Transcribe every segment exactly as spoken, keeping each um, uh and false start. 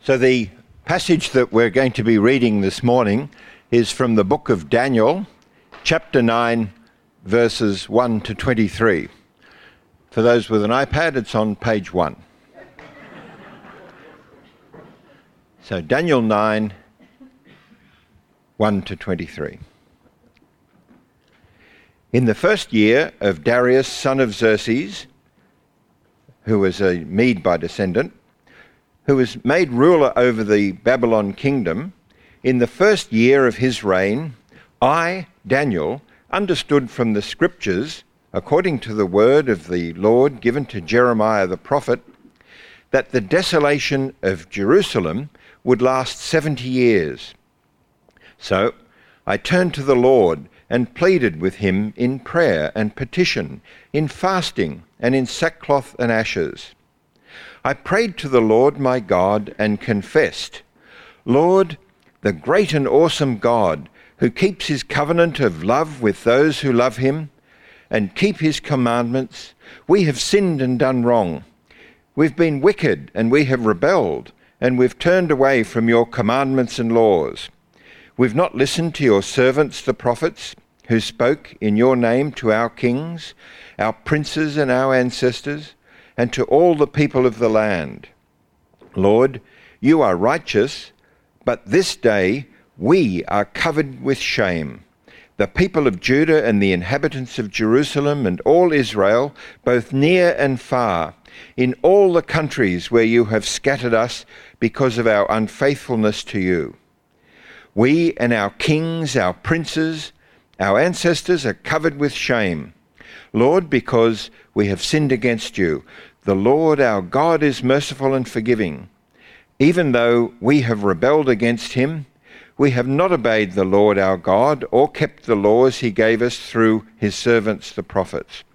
So the passage that we're going to be reading this morning is from the book of Daniel, chapter nine, verses one to twenty-three. For those with an iPad, it's on page one. So Daniel nine, one to twenty-three. In the first year of Darius, son of Xerxes, who was a Mede by descendant, who was made ruler over the Babylon kingdom, in the first year of his reign, I, Daniel, understood from the scriptures, according to the word of the Lord given to Jeremiah the prophet, that the desolation of Jerusalem would last seventy years. So I turned to the Lord and pleaded with him in prayer and petition, in fasting and in sackcloth and ashes. I prayed to the Lord my God and confessed, Lord, the great and awesome God, who keeps his covenant of love with those who love him and keep his commandments, we have sinned and done wrong. We've been wicked and we have rebelled, and we've turned away from your commandments and laws. We've not listened to your servants, the prophets, who spoke in your name to our kings, our princes and our ancestors, and to all the people of the land. Lord, you are righteous, but this day we are covered with shame. The people of Judah and the inhabitants of Jerusalem and all Israel, both near and far, in all the countries where you have scattered us because of our unfaithfulness to you. We and our kings, our princes, our ancestors are covered with shame. Lord, because we have sinned against you. The Lord our God is merciful and forgiving. Even though we have rebelled against him, we have not obeyed the Lord our God or kept the laws he gave us through his servants the prophets.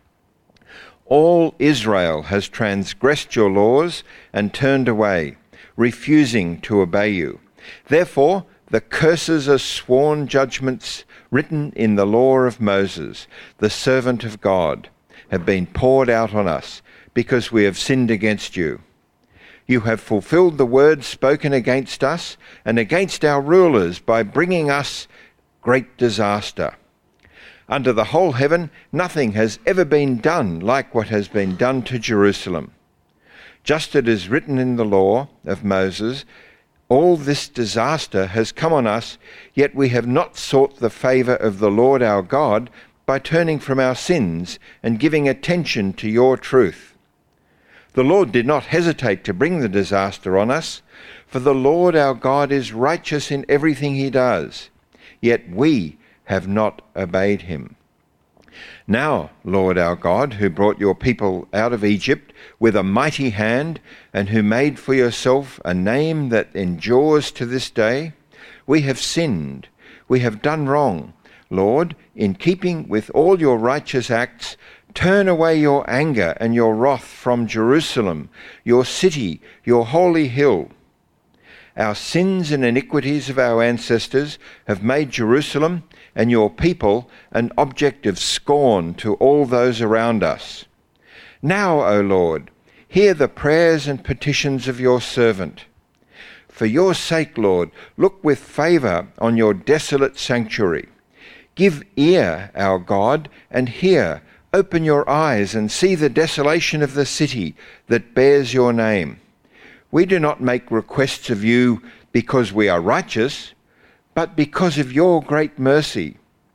All Israel has transgressed your laws and turned away, refusing to obey you. Therefore, the curses are sworn judgments written in the law of Moses, the servant of God, have been poured out on us because we have sinned against you. You have fulfilled the words spoken against us and against our rulers by bringing us great disaster. Under the whole heaven, nothing has ever been done like what has been done to Jerusalem. Just as it is written in the law of Moses, all this disaster has come on us, yet we have not sought the favour of the Lord our God by turning from our sins and giving attention to your truth. The Lord did not hesitate to bring the disaster on us, for the Lord our God is righteous in everything he does, yet we have not obeyed him. Now, Lord our God, who brought your people out of Egypt with a mighty hand and who made for yourself a name that endures to this day, we have sinned, we have done wrong. Lord, in keeping with all your righteous acts, turn away your anger and your wrath from Jerusalem, your city, your holy hill. Our sins and iniquities of our ancestors have made Jerusalem and your people an object of scorn to all those around us. Now, O Lord, hear the prayers and petitions of your servant. For your sake, Lord, look with favour on your desolate sanctuary. Give ear, our God, and hear. Open your eyes and see the desolation of the city that bears your name. We do not make requests of you because we are righteous, but because of your great mercy.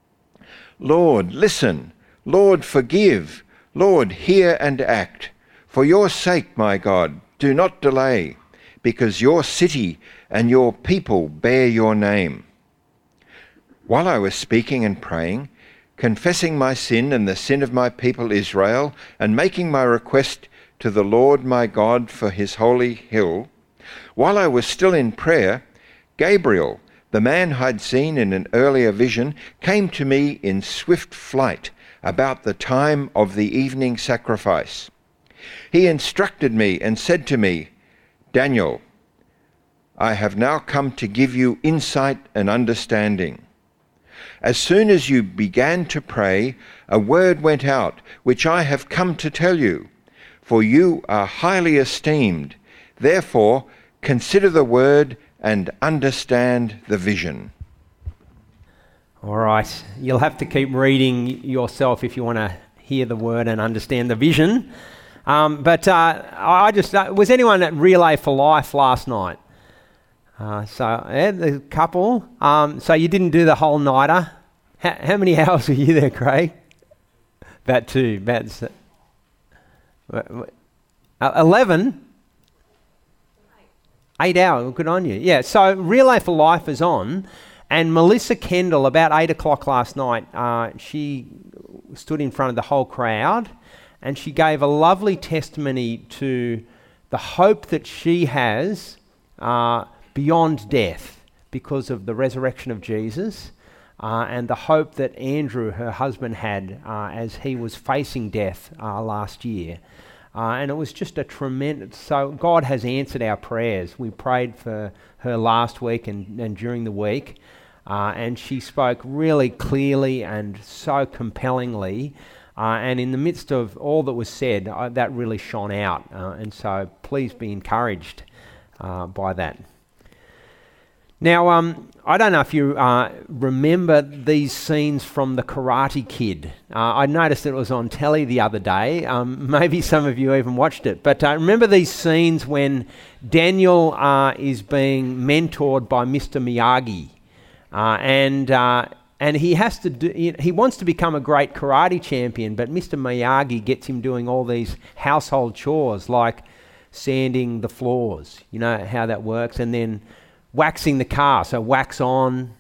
Lord, listen. Lord, forgive. Lord, hear and act. For your sake, my God, do not delay, because your city and your people bear your name. While I was speaking and praying, confessing my sin and the sin of my people Israel, and making my request to the Lord my God for his holy hill, while I was still in prayer, Gabriel, the man I'd seen in an earlier vision, came to me in swift flight about the time of the evening sacrifice. He instructed me and said to me, Daniel, I have now come to give you insight and understanding. As soon as you began to pray, a word went out, which I have come to tell you, for you are highly esteemed. Therefore, consider the word and understand the vision. All right, you'll have to keep reading yourself if you want to hear the word and understand the vision. Um, but uh, I just, uh, was anyone at Relay for Life last night? Uh, so, yeah, the couple. Um, so you didn't do the whole nighter. How, how many hours were you there, Craig? About two. About uh, eleven. Eight hours. Good on you. Yeah. So Relay for Life is on, and Melissa Kendall, about eight o'clock last night, uh, she stood in front of the whole crowd, and she gave a lovely testimony to the hope that she has uh, beyond death because of the resurrection of Jesus, uh, and the hope that Andrew, her husband, had uh, as he was facing death uh, last year. Uh, and it was just a tremendous... So God has answered our prayers. We prayed for her last week and, and during the week, uh, and she spoke really clearly and so compellingly. Uh, and in the midst of all that was said, uh, that really shone out. Uh, and so please be encouraged uh, by that. Now, um, I don't know if you uh, remember these scenes from The Karate Kid. Uh, I noticed it was on telly the other day. Um, maybe some of you even watched it. But uh, remember these scenes when Daniel uh, is being mentored by Mister Miyagi. Uh, and uh, and he has to do, he wants to become a great karate champion, but Mister Miyagi gets him doing all these household chores like sanding the floors. You know how that works. And then waxing the car, so wax on,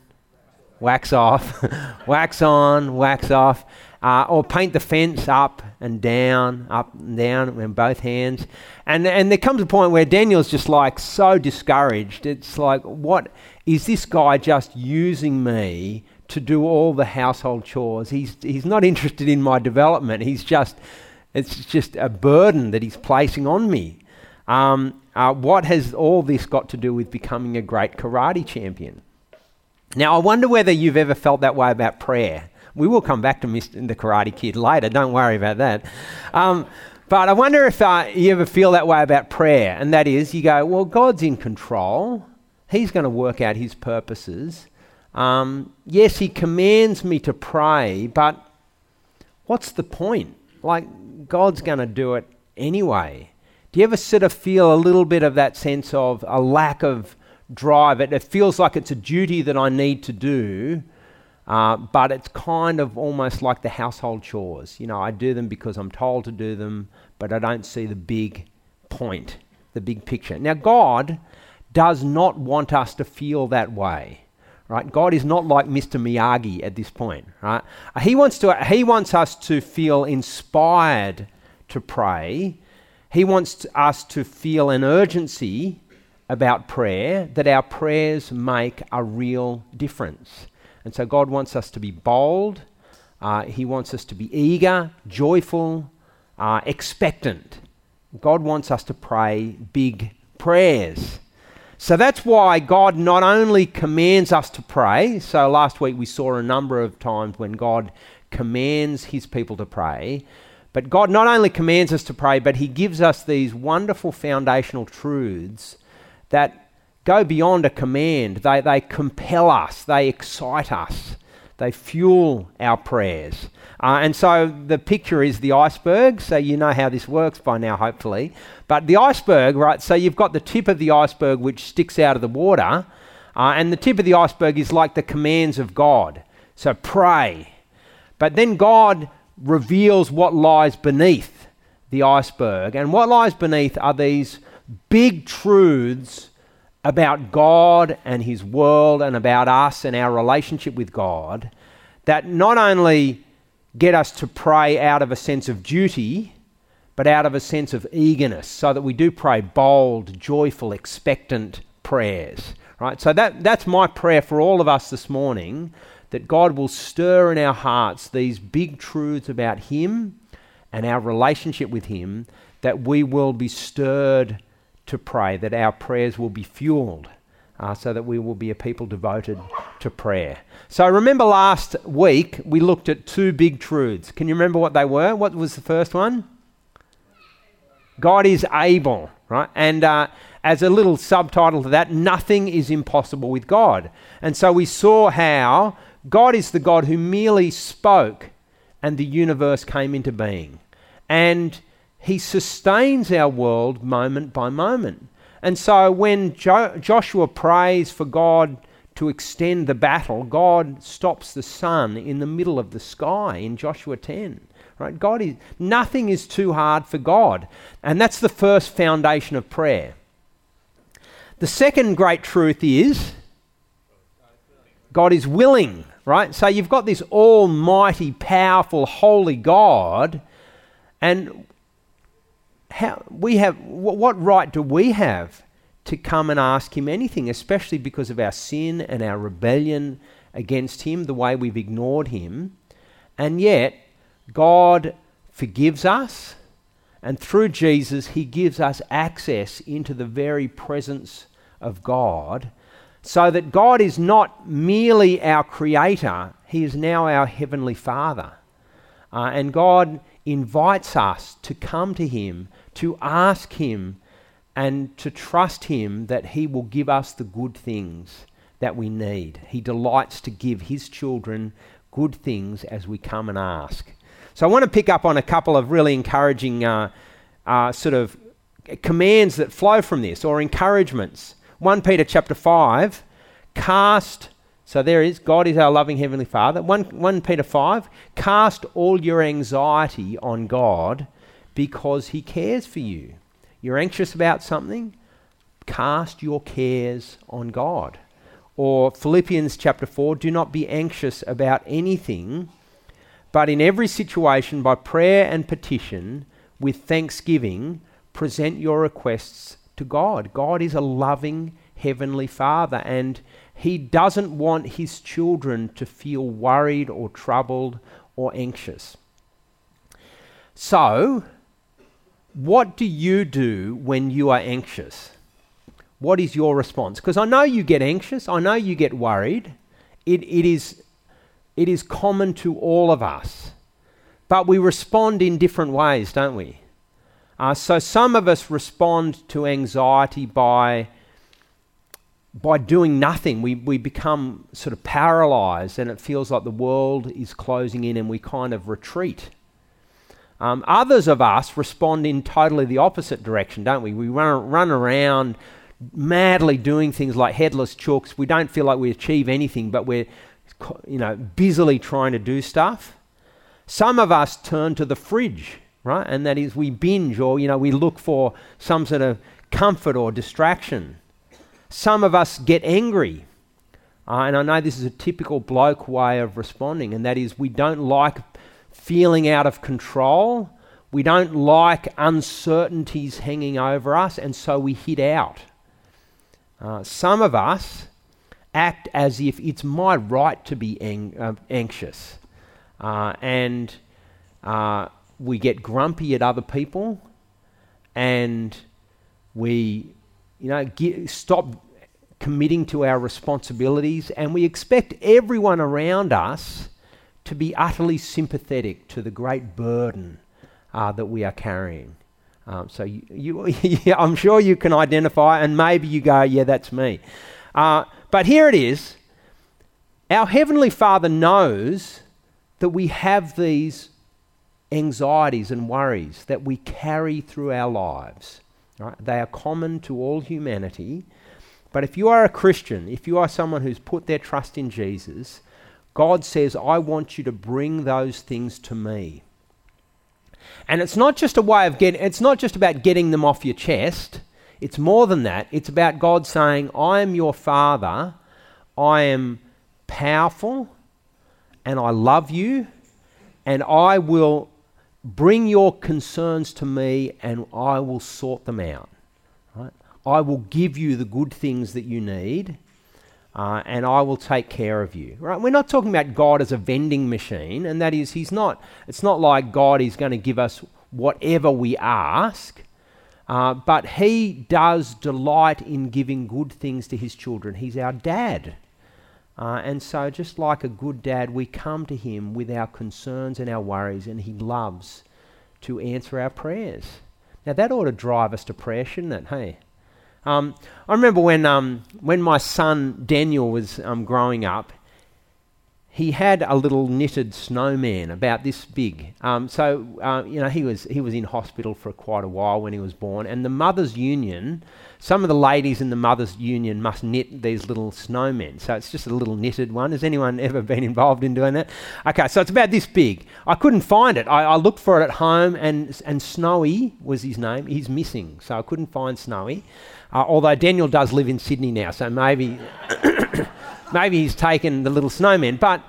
wax off, wax on, wax off, uh, or paint the fence up and down, up and down in both hands. And and there comes a point where Daniel's just like so discouraged. It's like, what, is this guy just using me to do all the household chores? He's he's not interested in my development. He's just, it's just a burden that he's placing on me. Um, uh, what has all this got to do with becoming a great karate champion? Now, I wonder whether you've ever felt that way about prayer. We will come back to Mister the Karate Kid later, don't worry about that. Um, but I wonder if uh, you ever feel that way about prayer, and that is, you go, well, God's in control. He's going to work out his purposes. Um, yes, he commands me to pray, but what's the point? Like, God's going to do it anyway. Do you ever sort of feel a little bit of that sense of a lack of drive? It, it feels like it's a duty that I need to do, uh, but it's kind of almost like the household chores. You know, I do them because I'm told to do them, but I don't see the big point, the big picture. Now, God does not want us to feel that way. Right? God is not like Mister Miyagi at this point. Right? He wants to. He wants us to feel inspired to pray. He wants us to feel an urgency about prayer, that our prayers make a real difference. And so God wants us to be bold. Uh, he wants us to be eager, joyful, uh, expectant. God wants us to pray big prayers. So that's why God not only commands us to pray. So last week we saw a number of times when God commands his people to pray. But God not only commands us to pray, but he gives us these wonderful foundational truths that go beyond a command. They, they compel us, they excite us, they fuel our prayers. Uh, and so the picture is the iceberg, so you know how this works by now, hopefully. But the iceberg, right, so you've got the tip of the iceberg which sticks out of the water, uh, and the tip of the iceberg is like the commands of God. So pray. But then God reveals what lies beneath the iceberg. And what lies beneath are these big truths about God and his world and about us and our relationship with God that not only get us to pray out of a sense of duty, but out of a sense of eagerness, so that we do pray bold, joyful, expectant prayers. Right? So that that's my prayer for all of us this morning, that God will stir in our hearts these big truths about him and our relationship with him, that we will be stirred to pray, that our prayers will be fueled, uh, so that we will be a people devoted to prayer. So remember last week we looked at two big truths. Can you remember what they were? What was the first one? God is able, right? And uh, as a little subtitle to that, nothing is impossible with God. And so we saw how God is the God who merely spoke and the universe came into being. And he sustains our world moment by moment. And so when jo- Joshua prays for God to extend the battle, God stops the sun in the middle of the sky in Joshua ten. Right? God is nothing is too hard for God. And that's the first foundation of prayer. The second great truth is God is willing, right? So you've got this almighty, powerful, holy God, and how we have what right do we have to come and ask him anything, especially because of our sin and our rebellion against him, the way we've ignored him. And yet God forgives us, and through Jesus he gives us access into the very presence of God, so that God is not merely our creator, he is now our heavenly Father. Uh, and God invites us to come to him, to ask him, and to trust him that he will give us the good things that we need. He delights to give his children good things as we come and ask. So I want to pick up on a couple of really encouraging uh, uh, sort of commands that flow from this, or encouragements. First Peter chapter five, cast, so there is, God is our loving Heavenly Father. First Peter five, cast all your anxiety on God because he cares for you. You're anxious about something, cast your cares on God. Or Philippians chapter four, do not be anxious about anything, but in every situation by prayer and petition with thanksgiving, present your requests to God. God is a loving Heavenly Father, and he doesn't want his children to feel worried or troubled or anxious. So, what do you do when you are anxious? What is your response? Because I know you get anxious, I know you get worried. It, it is, it is common to all of us. But we respond in different ways, don't we? Uh, so some of us respond to anxiety by, by doing nothing. We, we become sort of paralyzed, and it feels like the world is closing in and we kind of retreat. Um, others of us respond in totally the opposite direction, don't we? We run, run around madly doing things like headless chooks. We don't feel like we achieve anything, but we're, you know, busily trying to do stuff. Some of us turn to the fridge, right? And that is, we binge, or, you know, we look for some sort of comfort or distraction. Some of us get angry. Uh, and I know this is a typical bloke way of responding, and that is, we don't like feeling out of control. We don't like uncertainties hanging over us, and so we hit out. Uh, some of us act as if it's my right to be ang- uh, anxious. Uh, and uh, we get grumpy at other people, and we, you know, get, stop committing to our responsibilities, and we expect everyone around us to be utterly sympathetic to the great burden uh, that we are carrying. Um, so you, you yeah, I'm sure you can identify, and maybe you go, yeah, that's me. Uh, but here it is. Our Heavenly Father knows that we have these anxieties and worries that we carry through our lives. Right? They are common to all humanity. But if you are a Christian, if you are someone who's put their trust in Jesus, God says, I want you to bring those things to me. And it's not just a way of getting, it's not just about getting them off your chest. It's more than that. It's about God saying, I am your Father, I am powerful, and I love you, and I will bring your concerns to me, and I will sort them out. Right? I will give you the good things that you need, uh, and I will take care of you. Right? We're not talking about God as a vending machine, and that is, he's not. It's not like God is going to give us whatever we ask, uh, but he does delight in giving good things to his children. He's our dad. Uh, and so just like a good dad, we come to him with our concerns and our worries, and he loves to answer our prayers. Now that ought to drive us to prayer, shouldn't it? Hey, um, I remember when um, when my son Daniel was um, growing up. He had a little knitted snowman about this big. Um, so uh, you know he was he was in hospital for quite a while when he was born. And the Mothers Union, some of the ladies in the Mothers Union must knit these little snowmen. So it's just a little knitted one. Has anyone ever been involved in doing that? Okay, so it's about this big. I couldn't find it. I, I looked for it at home, and and Snowy was his name. He's missing, so I couldn't find Snowy. Uh, although Daniel does live in Sydney now, so maybe. Maybe he's taken the little snowman, but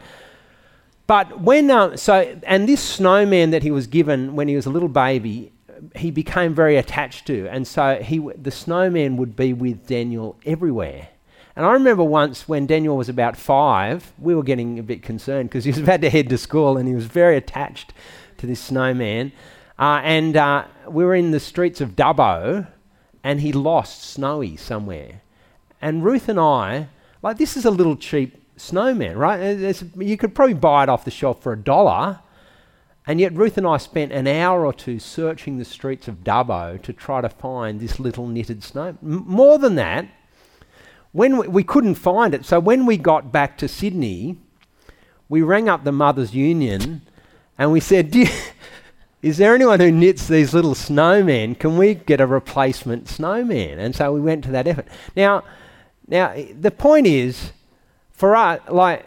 but when uh, so and this snowman that he was given when he was a little baby, he became very attached to, and so he the snowman would be with Daniel everywhere. And I remember once when Daniel was about five, we were getting a bit concerned because he was about to head to school, and he was very attached to this snowman. Uh, and uh, we were in the streets of Dubbo, and he lost Snowy somewhere. And Ruth and I. Like, this is a little cheap snowman, right? It's, you could probably buy it off the shelf for a dollar, and yet Ruth and I spent an hour or two searching the streets of Dubbo to try to find this little knitted snow. M- more than that, when we, we couldn't find it, so when we got back to Sydney, we rang up the Mothers Union, and we said, Do you, is there anyone who knits these little snowmen? Can we get a replacement snowman? And so we went to that effort. Now, Now, the point is, for us, like,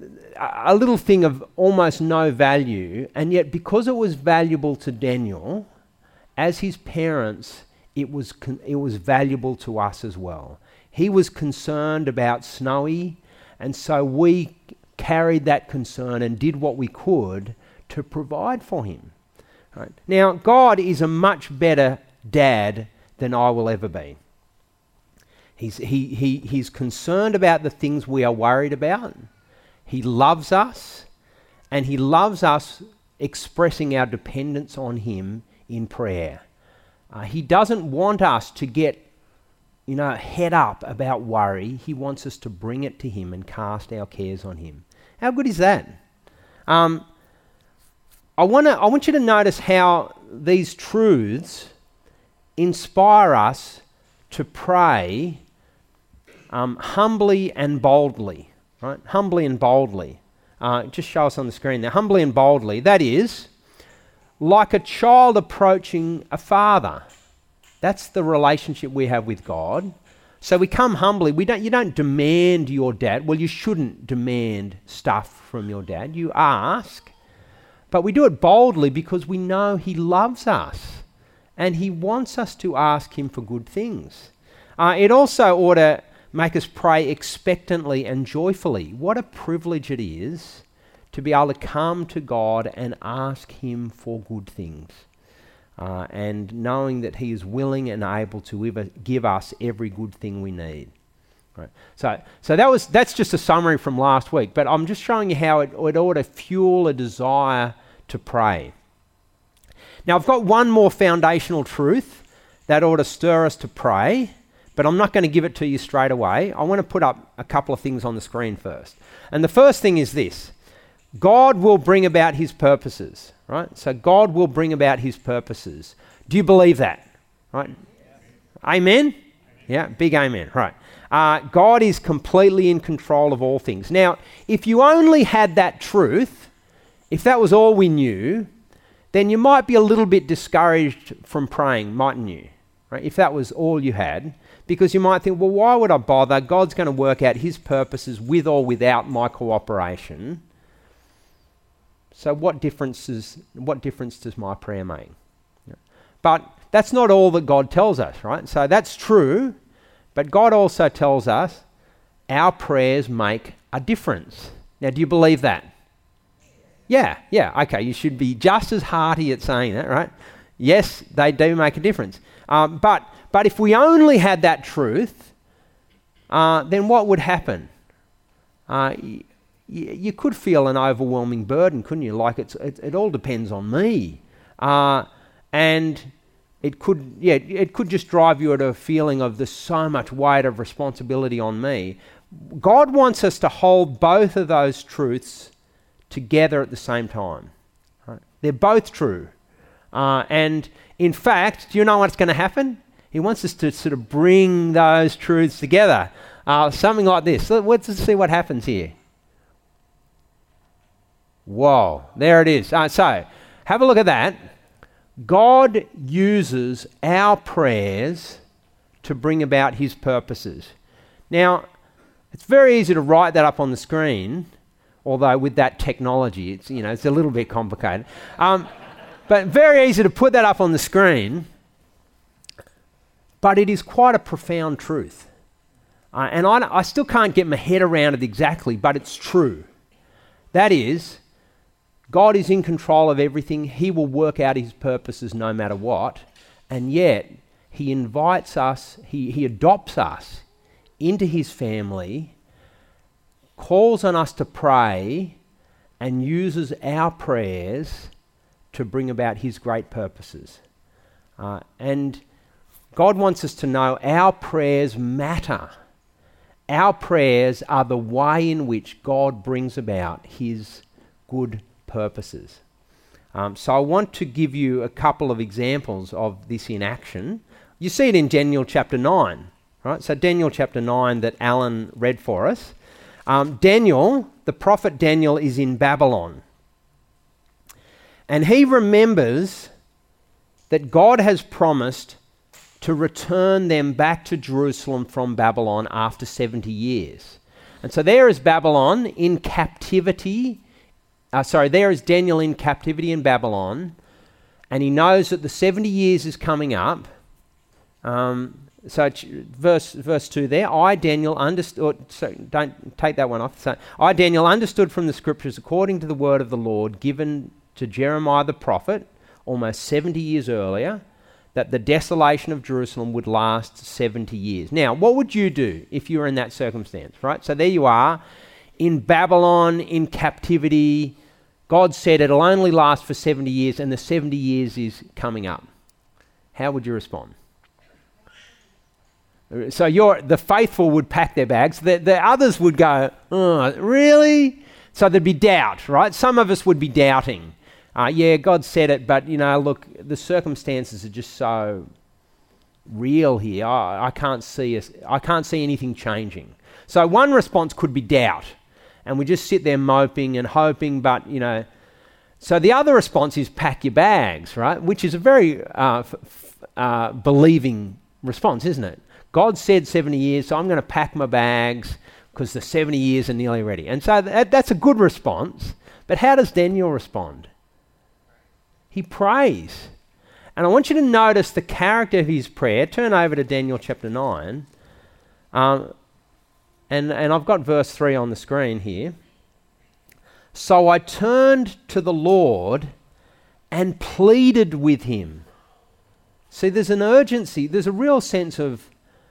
a little thing of almost no value, and yet because it was valuable to Daniel, as his parents, it was con- it was valuable to us as well. He was concerned about Snowy, and so we carried that concern and did what we could to provide for him. Right? Now, God is a much better dad than I will ever be. He's, he, he, he's concerned about the things we are worried about. He loves us, and he loves us expressing our dependence on him in prayer. Uh, he doesn't want us to get, you know, head up about worry. He wants us to bring it to him and cast our cares on him. How good is that? Um, I want to. I want you to notice how these truths inspire us to pray Um, humbly and boldly, right? Humbly and boldly. Uh, just show us on the screen there. Humbly and boldly. That is, like a child approaching a father. That's the relationship we have with God. So we come humbly. We don't. You don't demand your dad. Well, you shouldn't demand stuff from your dad. You ask, but we do it boldly because we know he loves us, and he wants us to ask him for good things. Uh, it also ought to make us pray expectantly and joyfully. What a privilege it is to be able to come to God and ask him for good things. Uh, and knowing that he is willing and able to give us every good thing we need. Right. So so that was that's just a summary from last week, but I'm just showing you how it, it ought to fuel a desire to pray. Now I've got one more foundational truth that ought to stir us to pray, but I'm not going to give it to you straight away. I want to put up a couple of things on the screen first. And the first thing is this. God will bring about his purposes, right? So God will bring about his purposes. Do you believe that? Right? Yeah. Amen? Yeah, big amen. Right. Uh, God is completely in control of all things. Now, if you only had that truth, if that was all we knew, then you might be a little bit discouraged from praying, mightn't you? Right? If that was all you had. Because you might think, well, why would I bother? God's going to work out his purposes with or without my cooperation. So what difference is, what difference does my prayer make? Yeah. But that's not all that God tells us, right? So that's true, but God also tells us our prayers make a difference. Now, do you believe that? Yeah, yeah, okay, you should be just as hearty at saying that, right? Yes, they do make a difference. Um, but but if we only had that truth, uh, then what would happen? Uh, y- y- you could feel an overwhelming burden, couldn't you? Like it's it, it all depends on me, uh, and it could yeah it could just drive you to a feeling of there's so much weight of responsibility on me. God wants us to hold both of those truths together at the same time. Right? They're both true. Uh, and in fact, do you know what's going to happen? He wants us to sort of bring those truths together. Uh, something like this. So let's see what happens here. Whoa, there it is. Uh, so, have a look at that. God uses our prayers to bring about his purposes. Now, it's very easy to write that up on the screen, although with that technology, it's, you know, it's a little bit complicated. Um, but very easy to put that up on the screen, but it is quite a profound truth. Uh, and I, I still can't get my head around it exactly, but it's true. That is, God is in control of everything. He will work out his purposes no matter what. And yet, he invites us, he, he adopts us into his family, calls on us to pray, and uses our prayers to bring about his great purposes. Uh, and God wants us to know our prayers matter. Our prayers are the way in which God brings about his good purposes. Um, so I want to give you a couple of examples of this in action. You see it in Daniel chapter nine, right? So Daniel chapter nine that Alan read for us. Um, Daniel, the prophet Daniel, is in Babylon. And he remembers that God has promised to return them back to Jerusalem from Babylon after seventy years. And so there is Babylon in captivity. Uh, sorry, there is Daniel in captivity in Babylon, and he knows that the seventy years is coming up. Um, so ch- verse verse two there, I, Daniel, understood, so don't take that one off. So, I, Daniel, understood from the scriptures according to the word of the Lord given to Jeremiah the prophet almost seventy years earlier, that the desolation of Jerusalem would last seventy years. Now, what would you do if you were in that circumstance, right? So there you are, in Babylon, in captivity. God said it'll only last for seventy years, and the seventy years is coming up. How would you respond? So you're, the faithful would pack their bags. The, the others would go, oh, really? So there'd be doubt, right? Some of us would be doubting. Uh, yeah, God said it, but, you know, look, the circumstances are just so real here. I, I can't see us, I can't see anything changing. So one response could be doubt. And we just sit there moping and hoping, but, you know. So the other response is pack your bags, right? Which is a very uh, f- f- uh, believing response, isn't it? God said seventy years, so I'm going to pack my bags because the seventy years are nearly ready. And so that, that's a good response. But how does Daniel respond? He prays. And I want you to notice the character of his prayer. Turn over to Daniel chapter nine. Um, And, and I've got verse three on the screen here. So I turned to the Lord and pleaded with him. See, there's an urgency. There's a real sense of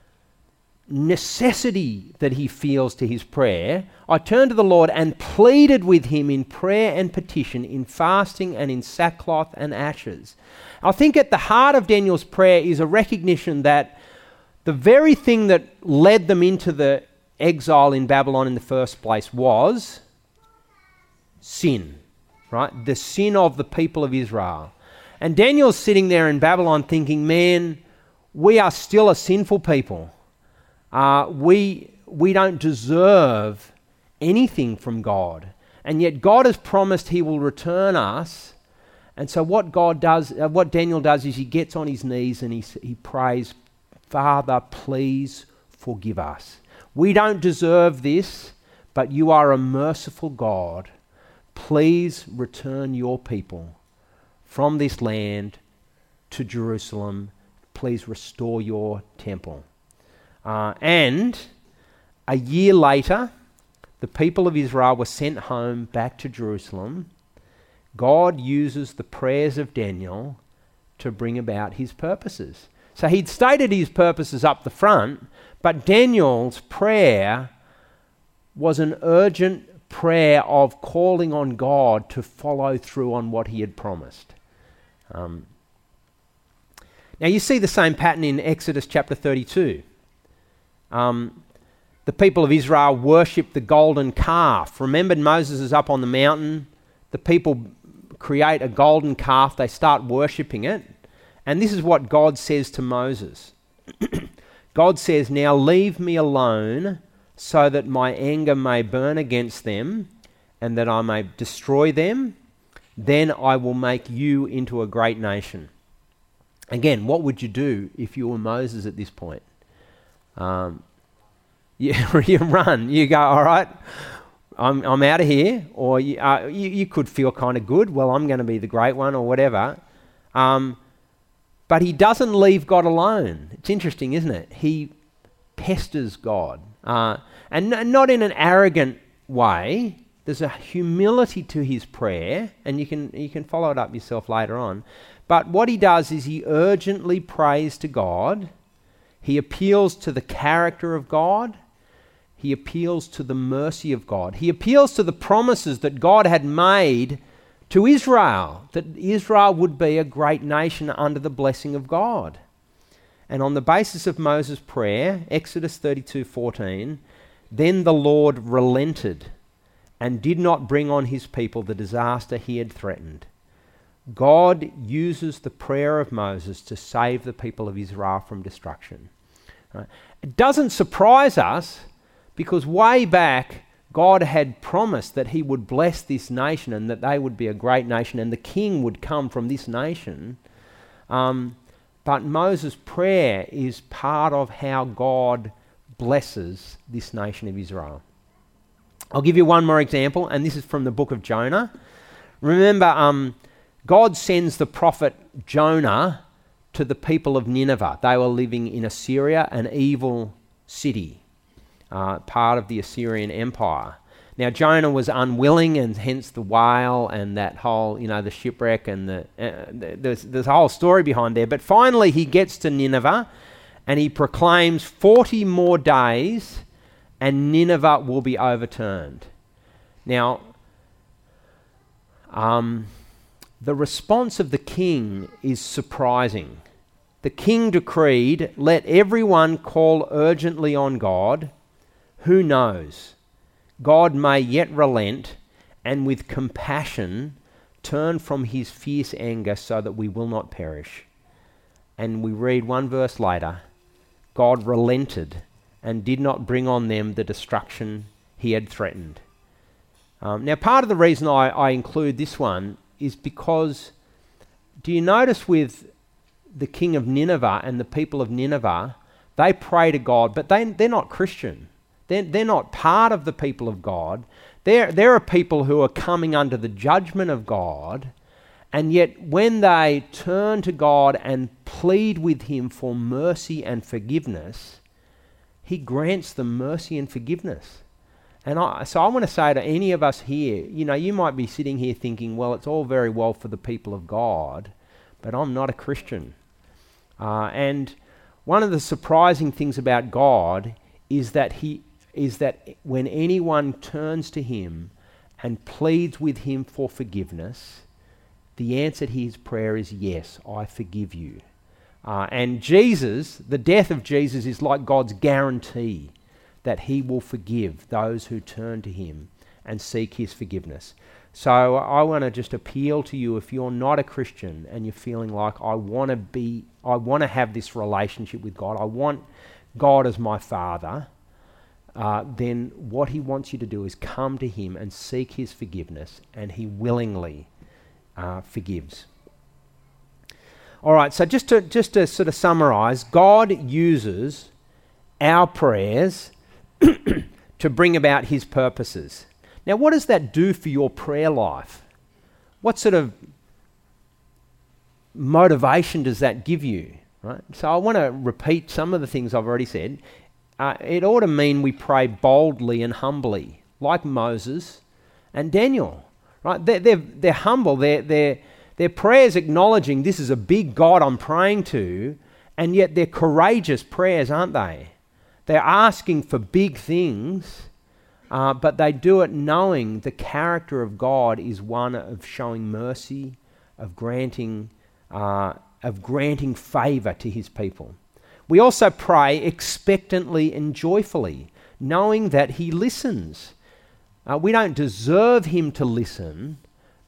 necessity that he feels to his prayer. I turned to the Lord and pleaded with him in prayer and petition, in fasting and in sackcloth and ashes. I think at the heart of Daniel's prayer is a recognition that the very thing that led them into the exile in Babylon in the first place was sin, right? The sin of the people of Israel. And Daniel's sitting there in Babylon thinking, man, we are still a sinful people. Uh, we, we don't deserve anything from God. And yet God has promised he will return us. And so what God does, uh, what Daniel does is he gets on his knees and he, he prays, Father, please forgive us. We don't deserve this, but you are a merciful God. Please return your people from this land to Jerusalem. Please restore your temple. Uh, and a year later, the people of Israel were sent home back to Jerusalem. God uses the prayers of Daniel to bring about his purposes. So he'd stated his purposes up the front, but Daniel's prayer was an urgent prayer of calling on God to follow through on what he had promised. Um, now you see the same pattern in Exodus chapter thirty-two. Um, the people of Israel worshipped the golden calf. Remember, Moses is up on the mountain. The people create a golden calf. They start worshipping it. And this is what God says to Moses. God says, "Now leave me alone so that my anger may burn against them and that I may destroy them. Then I will make you into a great nation." Again, what would you do if you were Moses at this point? Um, you, you run. You go, all right, I'm I'm out of here. Or you, uh, you, you could feel kind of good. Well, I'm going to be the great one or whatever. Um, but he doesn't leave God alone. It's interesting, isn't it? He pesters God. Uh, and n- not in an arrogant way. There's a humility to his prayer, and you can you can follow it up yourself later on. But what he does is he urgently prays to God. He appeals to the character of God. He appeals to the mercy of God. He appeals to the promises that God had made to Israel, that Israel would be a great nation under the blessing of God. And on the basis of Moses' prayer, Exodus thirty-two fourteen, then the Lord relented and did not bring on his people the disaster he had threatened. God uses the prayer of Moses to save the people of Israel from destruction. Right? It doesn't surprise us because way back God had promised that he would bless this nation and that they would be a great nation and the king would come from this nation. Um, but Moses' prayer is part of how God blesses this nation of Israel. I'll give you one more example, and this is from the book of Jonah. Remember, um, God sends the prophet Jonah to the people of Nineveh. They were living in Assyria, an evil city, uh, part of the Assyrian Empire. Now, Jonah was unwilling, and hence the whale and that whole, you know, the shipwreck, and the, uh, there's, there's a whole story behind there. But finally, he gets to Nineveh, and he proclaims forty more days and Nineveh will be overturned. Now, um, the response of the king is surprising. The king decreed, "Let everyone call urgently on God. Who knows? God may yet relent and with compassion turn from his fierce anger so that we will not perish." And we read one verse later, God relented and did not bring on them the destruction he had threatened. Um, now, part of the reason I, I include this one is because, do you notice with the king of Nineveh and the people of Nineveh, they pray to God, but they, they're not Christian. They're, they're not part of the people of God. They're, they're a people who are coming under the judgment of God, and yet when they turn to God and plead with him for mercy and forgiveness, he grants them mercy and forgiveness. And I, so I want to say to any of us here, you know, you might be sitting here thinking, well, it's all very well for the people of God, but I'm not a Christian. Uh, and one of the surprising things about God is that he is that when anyone turns to him and pleads with him for forgiveness, the answer to his prayer is, yes, I forgive you. Uh, and Jesus, the death of Jesus is like God's guarantee that he will forgive those who turn to him and seek his forgiveness. So I want to just appeal to you, if you're not a Christian and you're feeling like, I want to be, I want to have this relationship with God, I want God as my Father, uh, then what he wants you to do is come to him and seek his forgiveness, and he willingly uh, forgives. All right, so just to just to sort of summarize, God uses our prayers to bring about his purposes. Now, what does that do for your prayer life? What sort of motivation does that give you? Right? So I want to repeat some of the things I've already said. Uh, it ought to mean we pray boldly and humbly, like Moses and Daniel. Right? They're, they're, they're humble. They're, they're, their prayers acknowledging this is a big God I'm praying to, and yet they're courageous prayers, aren't they? They're asking for big things, uh, but they do it knowing the character of God is one of showing mercy, of granting, uh, of granting favour to his people. We also pray expectantly and joyfully, knowing that he listens. Uh, we don't deserve him to listen,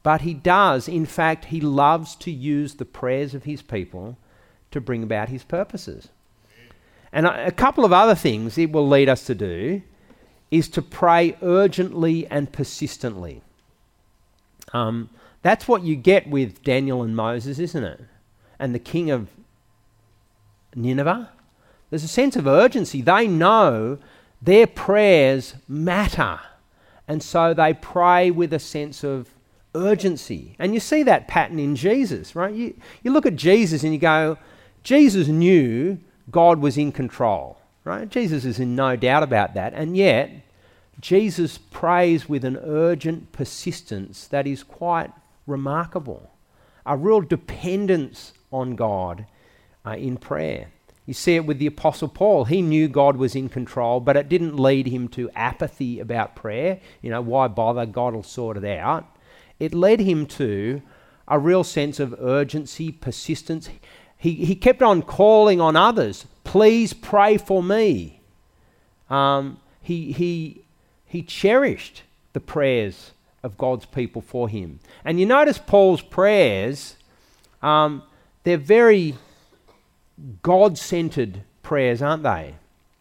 But he does, in fact, he loves to use the prayers of his people to bring about his purposes. And a, a couple of other things it will lead us to do is to pray urgently and persistently. Um, that's what you get with Daniel and Moses, isn't it? And the king of Nineveh. There's a sense of urgency. They know their prayers matter. And so they pray with a sense of urgency. And you see that pattern in Jesus, right? You, you look at Jesus and you go, Jesus knew God was in control, right? Jesus is in no doubt about that. And yet, Jesus prays with an urgent persistence that is quite remarkable. A real dependence on God uh, in prayer. You see it with the Apostle Paul. He knew God was in control, but it didn't lead him to apathy about prayer. You know, why bother? God will sort it out. It led him to a real sense of urgency, persistence. He, he kept on calling on others. Please pray for me. Um, he, he, he cherished the prayers of God's people for him. And you notice Paul's prayers, um, they're very God-centered prayers, aren't they?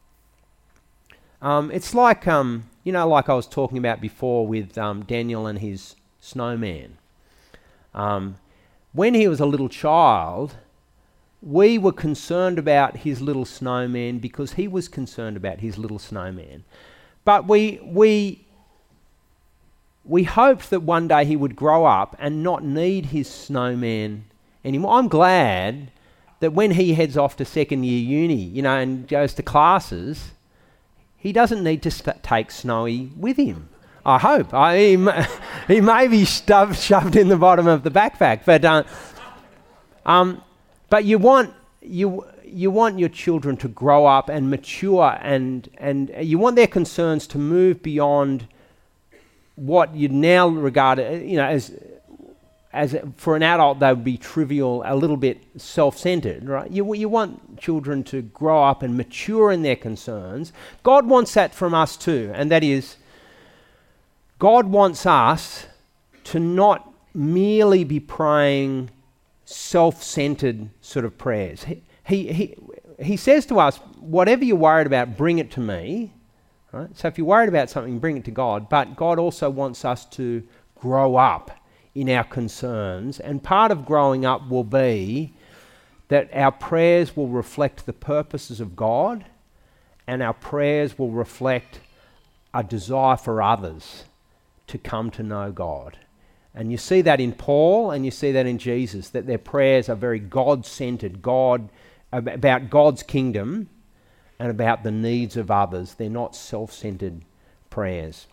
Um, it's like, um, you know, like I was talking about before with um, Daniel and his snowman. Um, when he was a little child, we were concerned about his little snowman because he was concerned about his little snowman. But we we we hoped that one day he would grow up and not need his snowman anymore. I'm glad that when he heads off to second year uni, you know, and goes to classes, he doesn't need to st- take Snowy with him. I hope. I, he, may, he may be stuffed, shoved in the bottom of the backpack, but uh, um, but you want you you want your children to grow up and mature, and and you want their concerns to move beyond what you now regard, you know, as as for an adult they would be trivial, a little bit self-centered, right? You you want children to grow up and mature in their concerns. God wants that from us too, and that is, God wants us to not merely be praying self-centered sort of prayers. He, he, he, he says to us, whatever you're worried about, bring it to me. Right? So if you're worried about something, bring it to God. But God also wants us to grow up in our concerns. And part of growing up will be that our prayers will reflect the purposes of God, and our prayers will reflect a desire for others to come to know God. And you see that in Paul and you see that in Jesus, that their prayers are very God-centered, God, about God's kingdom and about the needs of others. They're not self-centered prayers.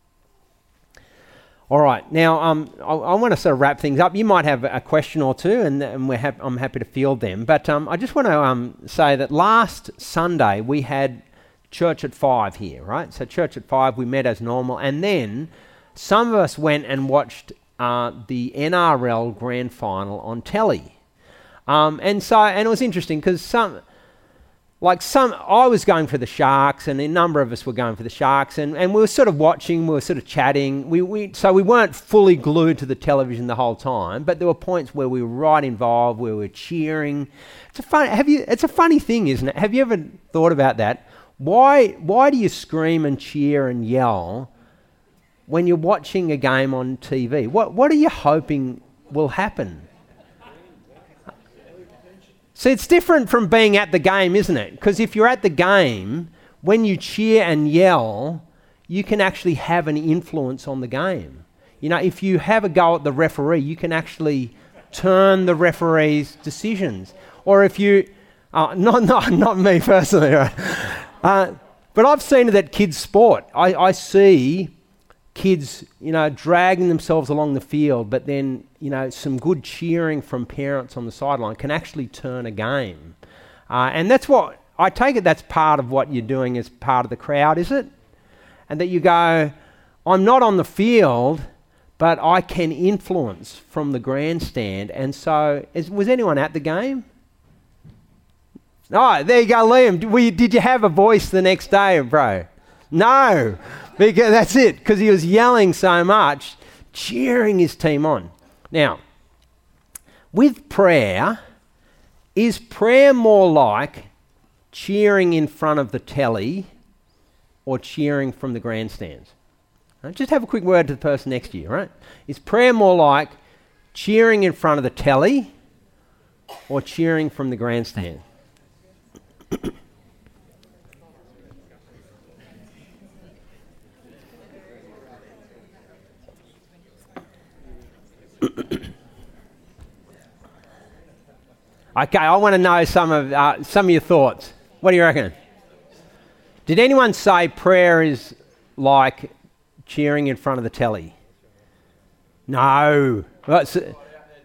All right, now um, I, I want to sort of wrap things up. You might have a question or two, and, and we're hap- I'm happy to field them. But um, I just want to um, say that last Sunday we had church at five here, right? So church at five, we met as normal, and then some of us went and watched uh, the N R L Grand Final on telly. Um, and so, and it was interesting because some, like some, I was going for the Sharks, and a number of us were going for the Sharks, and, and we were sort of watching, we were sort of chatting. We, we so we weren't fully glued to the television the whole time, but there were points where we were right involved, where we were cheering. It's a fun. Have you? It's a funny thing, isn't it? Have you ever thought about that? Why? Why do you scream and cheer and yell when you're watching a game on T V? What What are you hoping will happen? See, it's different from being at the game, isn't it? Because if you're at the game, when you cheer and yell, you can actually have an influence on the game. You know, if you have a go at the referee, you can actually turn the referee's decisions. Or if you, uh, not, not, not me personally, right? Uh, but I've seen it at kids' sport. I, I see kids, you know, dragging themselves along the field, but then, you know, some good cheering from parents on the sideline can actually turn a game. Uh, and that's what, I take it that's part of what you're doing as part of the crowd, is it? And that you go, I'm not on the field, but I can influence from the grandstand. And so, is, was anyone at the game? Oh, there you go, Liam. Did, we, did you have a voice the next day, bro? No, because that's it. Because he was yelling so much, cheering his team on. Now, with prayer, is prayer more like cheering in front of the telly or cheering from the grandstands? Right, just have a quick word to the person next to you, right? Is prayer more like cheering in front of the telly or cheering from the grandstand? Okay, I want to know some of uh, some of your thoughts. What do you reckon? Did anyone say prayer is like cheering in front of the telly? No. What's it?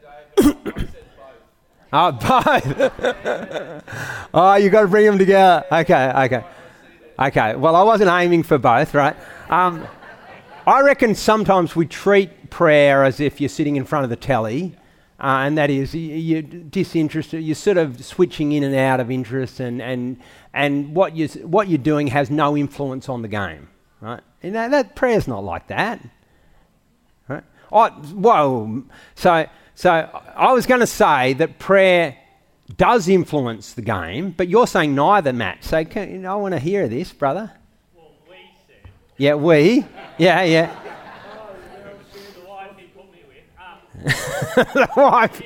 Oh, both. Oh, you got to bring them together. Okay, okay, okay. Well, I wasn't aiming for both, right? Um, I reckon sometimes we treat prayer as if you're sitting in front of the telly. Uh, and that is, you, you're disinterested, you're sort of switching in and out of interest, and, and, and what, you, what you're doing has no influence on the game, right? You know, that prayer's not like that, right? I, whoa, so, so I was going to say that prayer does influence the game, but you're saying neither, Matt. So can, you know, I want to hear this, brother. Well, we said. Yeah, we. Yeah, yeah. The wife.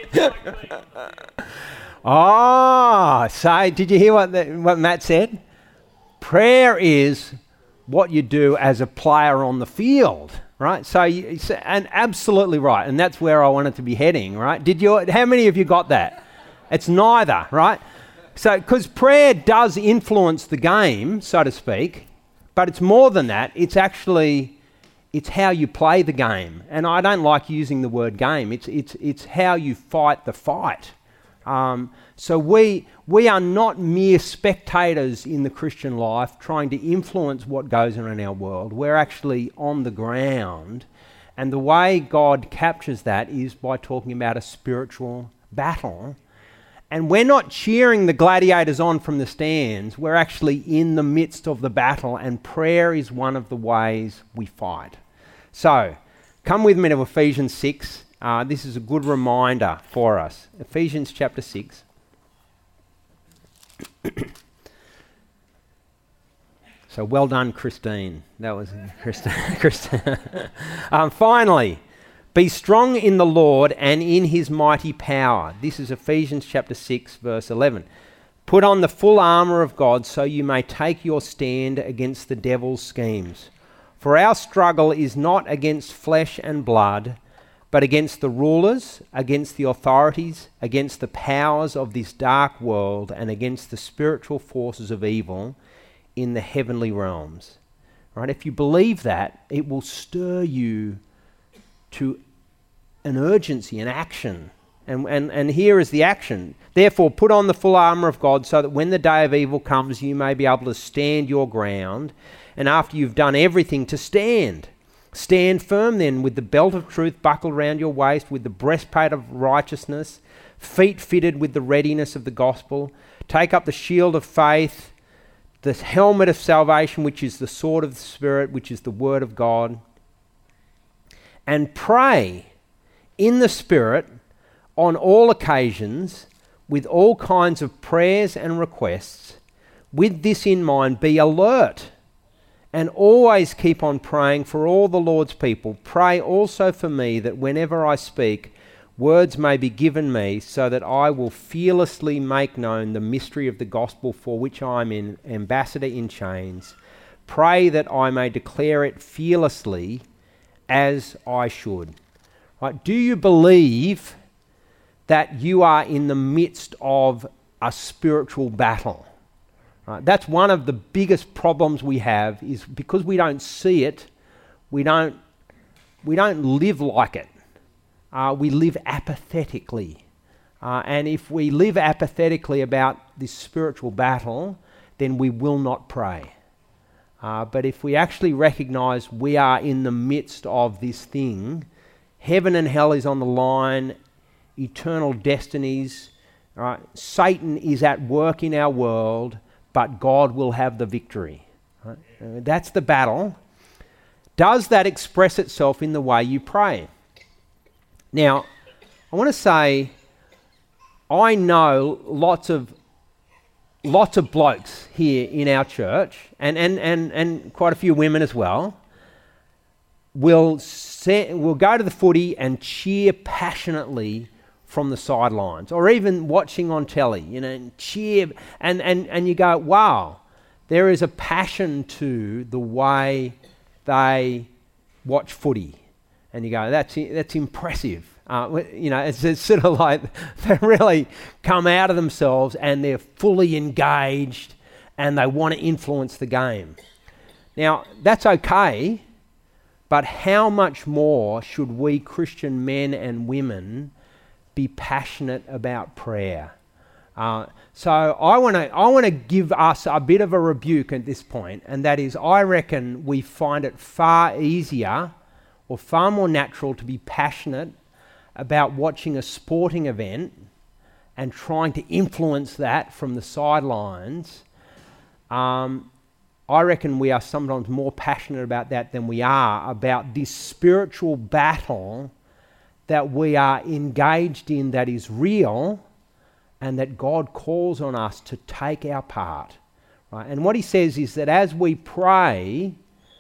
Oh, so did you hear what the, what Matt said? Prayer is what you do as a player on the field, right? So, you, and absolutely right, and that's where I wanted to be heading, right? Did you? How many of you got that? It's neither, right? So, because prayer does influence the game, so to speak, but it's more than that. It's actually It's how you play the game. And I don't like using the word game. It's it's it's how you fight the fight. Um, so we we are not mere spectators in the Christian life trying to influence what goes on in our world. We're actually on the ground. And the way God captures that is by talking about a spiritual battle. And we're not cheering the gladiators on from the stands. We're actually in the midst of the battle, and prayer is one of the ways we fight. So, come with me to Ephesians six. Uh, this is a good reminder for us. Ephesians chapter six. So, well done, Christine. That was Christine. Christine. um, finally, be strong in the Lord and in his mighty power. This is Ephesians chapter six, verse eleven. Put on the full armour of God so you may take your stand against the devil's schemes. For our struggle is not against flesh and blood, but against the rulers, against the authorities, against the powers of this dark world, and against the spiritual forces of evil in the heavenly realms. Right? If you believe that, it will stir you to an urgency, an action. And, and, and here is the action. Therefore, put on the full armour of God so that when the day of evil comes, you may be able to stand your ground. And after you've done everything, to stand. Stand firm then with the belt of truth buckled round your waist, with the breastplate of righteousness, feet fitted with the readiness of the gospel. Take up the shield of faith, the helmet of salvation, which is the sword of the Spirit, which is the word of God. And pray in the Spirit on all occasions with all kinds of prayers and requests. With this in mind, be alert and always keep on praying for all the Lord's people. Pray also for me that whenever I speak, words may be given me so that I will fearlessly make known the mystery of the gospel for which I am an ambassador in chains. Pray that I may declare it fearlessly as I should. Right? Do you believe that you are in the midst of a spiritual battle? Right? That's one of the biggest problems we have, is because we don't see it, we don't we don't live like it. Uh, we live apathetically. Uh, and if we live apathetically about this spiritual battle, then we will not pray. Uh, but if we actually recognise we are in the midst of this thing, heaven and hell is on the line, eternal destinies, right? Satan is at work in our world, but God will have the victory. Right? Uh, that's the battle. Does that express itself in the way you pray? Now, I want to say, I know lots of lots of blokes here in our church, and, and, and, and quite a few women as well, will se- will go to the footy and cheer passionately from the sidelines, or even watching on telly, you know, and cheer, and, and, and you go, wow, there is a passion to the way they watch footy. And you go, that's that's impressive. Uh, you know, it's, it's sort of like they really come out of themselves and they're fully engaged and they want to influence the game. Now, that's okay, but how much more should we Christian men and women be passionate about prayer? Uh, so I want to I want to give us a bit of a rebuke at this point, and that is, I reckon we find it far easier or far more natural to be passionate about watching a sporting event and trying to influence that from the sidelines. Um, I reckon we are sometimes more passionate about that than we are about this spiritual battle that we are engaged in, that is real, and that God calls on us to take our part. Right? And what he says is that as we pray,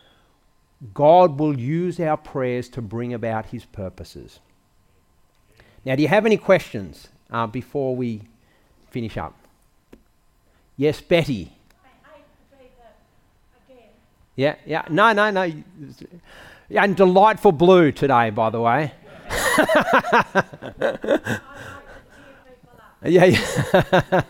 God will use our prayers to bring about his purposes. Now, do you have any questions uh, before we finish up? Yes, Betty. I hate to be the again. Yeah, yeah. No, no, no. Yeah, and delightful blue today, by the way. I like to cheer people up. Yeah, yeah. Um,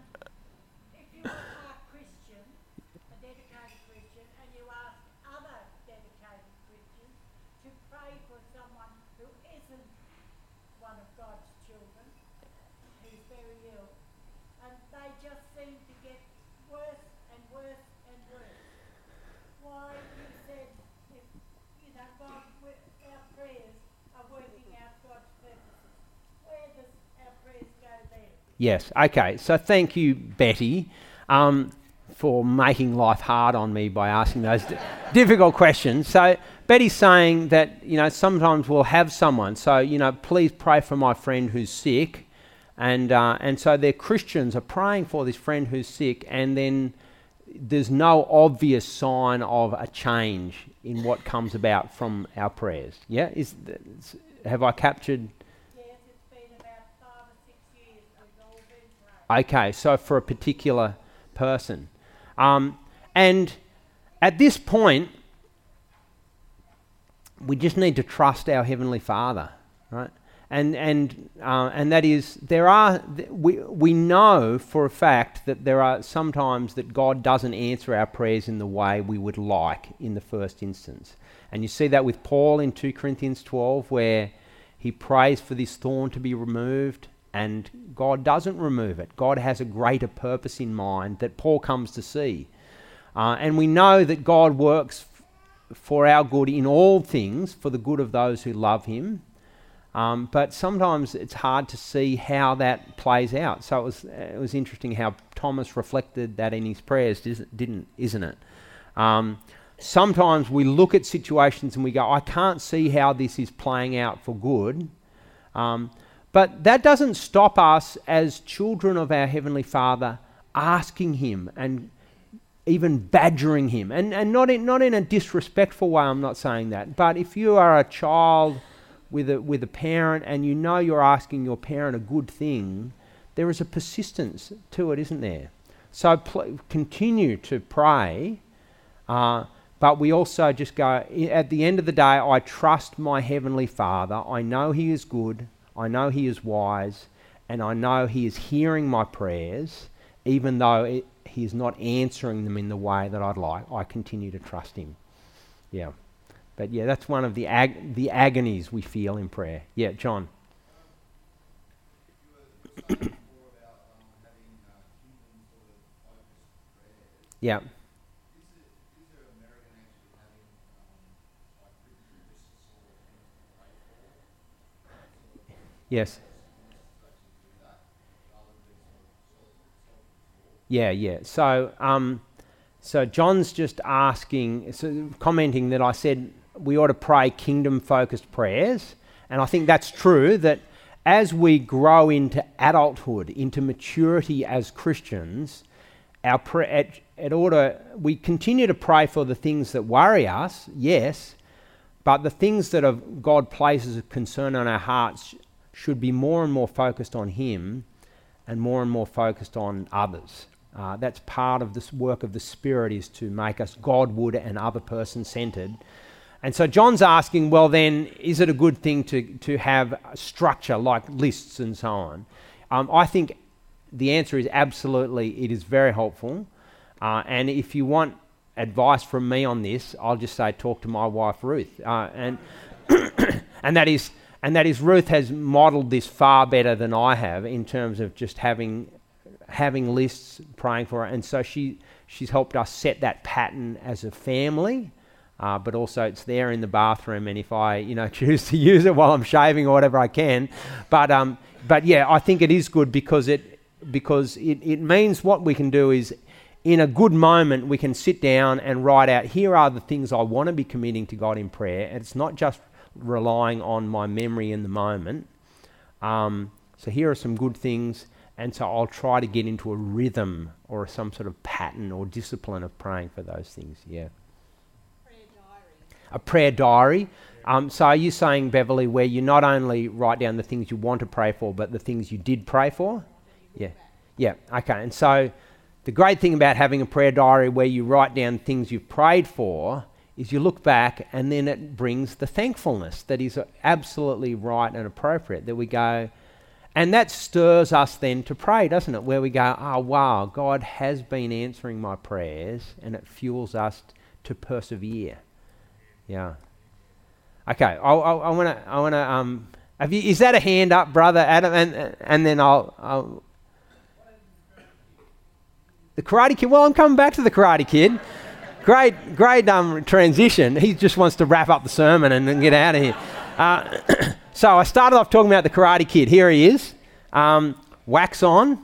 if you are a Christian, a dedicated Christian, and you ask other dedicated Christians to pray for someone who isn't one of God's children, who's very ill, and they just seem to get worse and worse and worse. Why, you said, if, you know, God, we- our prayers are working out God's purposes. Where does our prayers go there? Yes, okay. So thank you, Betty, um, for making life hard on me by asking those d- difficult questions. So Betty's saying that, you know, sometimes we'll have someone, so, you know, please pray for my friend who's sick. And, uh, and so their Christians are praying for this friend who's sick, and then there's no obvious sign of a change in what comes about from our prayers. Yeah? Is, have I captured... Yes, it's been about five or six years we've all been praying. Okay, so for a particular person. Um, and at this point, we just need to trust our Heavenly Father, right? And and uh, and that is, there are, th- we we know for a fact that there are sometimes that God doesn't answer our prayers in the way we would like in the first instance. And you see that with Paul in two Corinthians twelve, where he prays for this thorn to be removed, and God doesn't remove it. God has a greater purpose in mind that Paul comes to see. Uh, and we know that God works f- for our good in all things, for the good of those who love him. Um, but sometimes it's hard to see how that plays out. So it was it was interesting how Thomas reflected that in his prayers, didn't isn't it? Um, sometimes we look at situations and we go, I can't see how this is playing out for good. Um, but that doesn't stop us as children of our Heavenly Father asking him and even badgering him. And, and not in, not in a disrespectful way, I'm not saying that. But if you are a child with a with a parent and you know you're asking your parent a good thing, there is a persistence to it, isn't there? So pl- continue to pray, uh, but we also just go, at the end of the day, I trust my Heavenly Father. I know he is good, I know he is wise, and I know he is hearing my prayers, even though it, he is not answering them in the way that I'd like. I continue to trust him. Yeah. But yeah, that's one of the ag- the agonies we feel in prayer. Yeah, John. Yeah. Yes. Yeah, yeah. So, um, so John's just asking, so commenting that I said we ought to pray kingdom-focused prayers, And I think that's true, that as we grow into adulthood, into maturity as Christians, our pre- at, at order, we continue to pray for the things that worry us, yes, but the things that have, God places a concern on our hearts should be more and more focused on Him and more and more focused on others. Uh, that's part of this work of the Spirit, is to make us Godward and other person-centred. And so John's asking, well then, is it a good thing to, to have a structure like lists and so on? Um, I think the answer is absolutely, it is very helpful. Uh, and if you want advice from me on this, I'll just say talk to my wife Ruth. Uh, and and that is and that is Ruth has modelled this far better than I have in terms of just having having lists, praying for her. And so she she's helped us set that pattern as a family. Uh, but also it's there in the bathroom, and if I, you know, choose to use it while I'm shaving or whatever, I can. But um, but yeah, I think it is good because it because it, it means what we can do is, in a good moment, we can sit down and write out, here are the things I want to be committing to God in prayer. And it's not just relying on my memory in the moment. Um, so here are some good things, and so I'll try to get into a rhythm or some sort of pattern or discipline of praying for those things. Yeah. A prayer diary. Um, so are you saying, Beverly, where you not only write down the things you want to pray for, but the things you did pray for? Yeah. Yeah, okay. And so the great thing about having a prayer diary where you write down things you've prayed for is you look back and then it brings the thankfulness that is absolutely right and appropriate, that we go, and that stirs us then to pray, doesn't it? Where we go, oh, wow, God has been answering my prayers, and it fuels us to persevere. Yeah. Okay. I I want to. I want to. Um. Have you? Is that a hand up, brother Adam? And and then I'll. I'll the Karate Kid. Well, I'm coming back to the Karate Kid. Great, great um transition. He just wants to wrap up the sermon and, and get out of here. Uh, so I started off talking about the Karate Kid. Here he is. Um, wax on,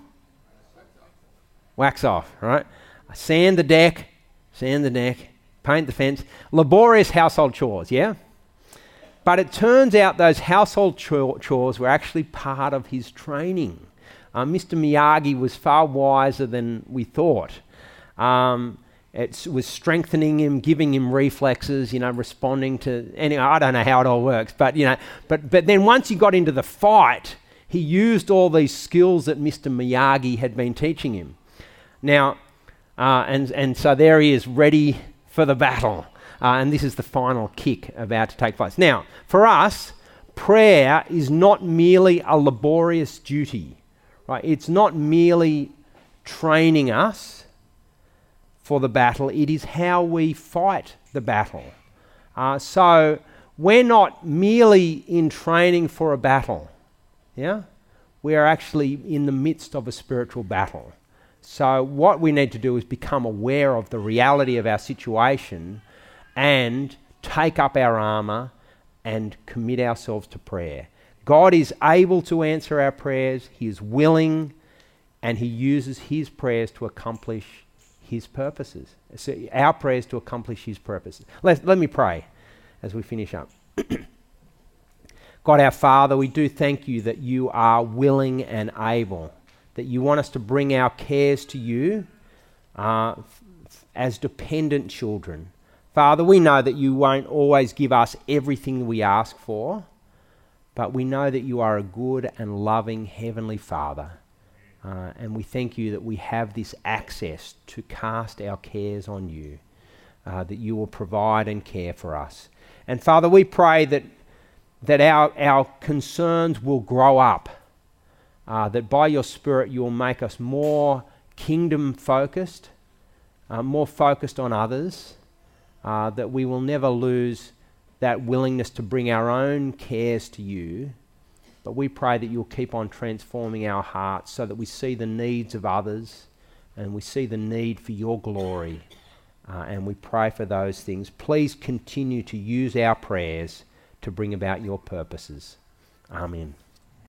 wax off. Right. Sand the deck. Sand the deck. Paint the fence, laborious household chores, yeah? But it turns out those household chores were actually part of his training. Uh, Mister Miyagi was far wiser than we thought. Um, it was strengthening him, giving him reflexes, you know, responding to... Anyway, I don't know how it all works, but, you know, but, but then once he got into the fight, he used all these skills that Mister Miyagi had been teaching him. Now, uh, and, and so there he is, ready for the battle. Uh, and this is the final kick about to take place. Now, for us, prayer is not merely a laborious duty, right? It's not merely training us for the battle. It is how we fight the battle. Uh, so we're not merely in training for a battle, yeah? We are actually in the midst of a spiritual battle. So what we need to do is become aware of the reality of our situation and take up our armour and commit ourselves to prayer. God is able to answer our prayers. He is willing, and He uses His prayers to accomplish His purposes. So our prayers to accomplish His purposes. Let, let me pray as we finish up. God our Father, we do thank You that You are willing and able, that You want us to bring our cares to You uh, f- as dependent children. Father, we know that You won't always give us everything we ask for, but we know that You are a good and loving Heavenly Father. Uh, and we thank You that we have this access to cast our cares on You, uh, that You will provide and care for us. And Father, we pray that, that our, our concerns will grow up, Uh, that by Your Spirit You will make us more kingdom-focused, uh, more focused on others, uh, that we will never lose that willingness to bring our own cares to You. But we pray that You'll keep on transforming our hearts so that we see the needs of others and we see the need for Your glory. Uh, and we pray for those things. Please continue to use our prayers to bring about Your purposes. Amen.